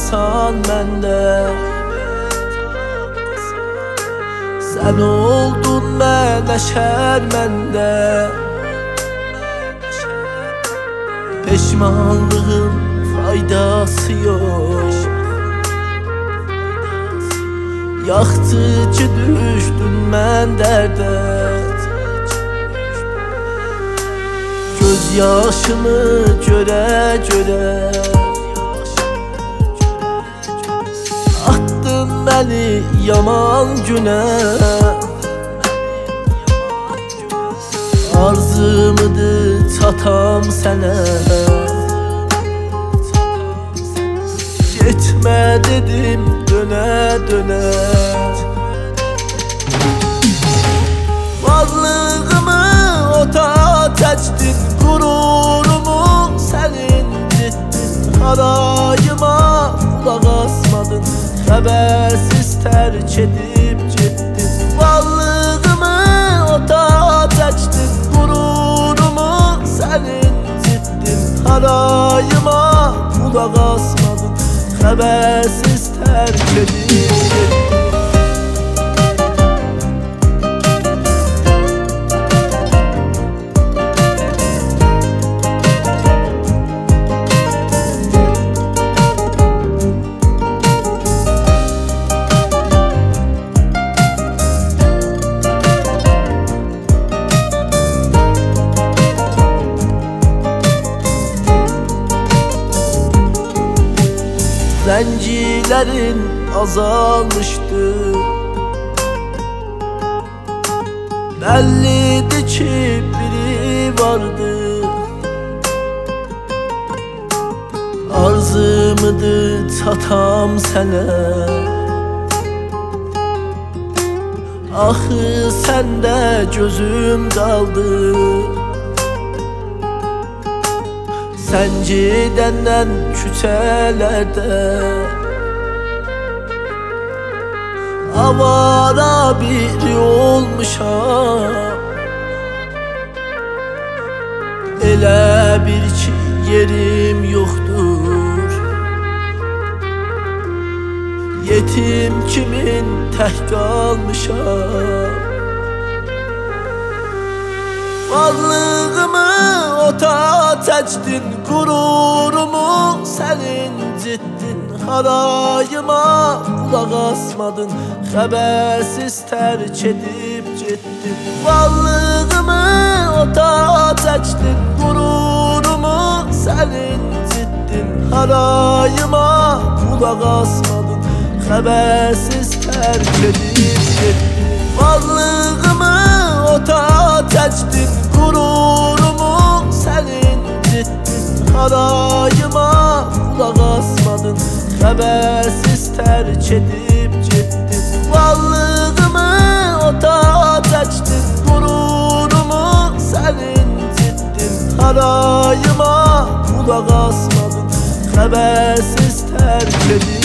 tapmasan məndə. Sən oldun mənə şərməndə. Peşmanlığın faydası yox. Yaxtıcı düşdün mən dərdə. Göz yaşımı görə-görə attın məni yaman günə. Arzımıdır çatam sənə. Getmə dedim dönə-dönə. Varlığımı ota çəkdin, qururumu sən incitdin. Harayıma qulaq asmadın, xəbərsiz tərk edib getdin. Varlığımı ota çəkdin, qururumu sən incitdin. Harayıma qulaq asmadın, xəbərsiz tərk edib getdin. Zəncilərin azalmışdı. Bəllidir ki biri vardı. Arzımıdır çatam sənə. Axı səndə gözüm qaldı. Sən gedəndən küçələrdə avara biri olmuşam. Elə bir ki yerim yoxdur. Yetim kimin tək qalmışam. Varlığımı ota çəkdin, qururumu sən incitdin. Harayıma qulaq asmadın, xəbərsiz tərk edib getdin. Varlığımı ota çəkdin, qururumu sən incitdin. Harayıma qulaq asmadın, xəbərsiz tərk edib getdin. Varlığımı ota çəkdin, qururumu sən incitdin. Harayıma qulaq asmadın, xəbərsiz tərk edib getdin. Varlığımı ota çəkdin, qururumu sən incitdin. Harayıma qulaq asmadın, xəbərsiz tərk edib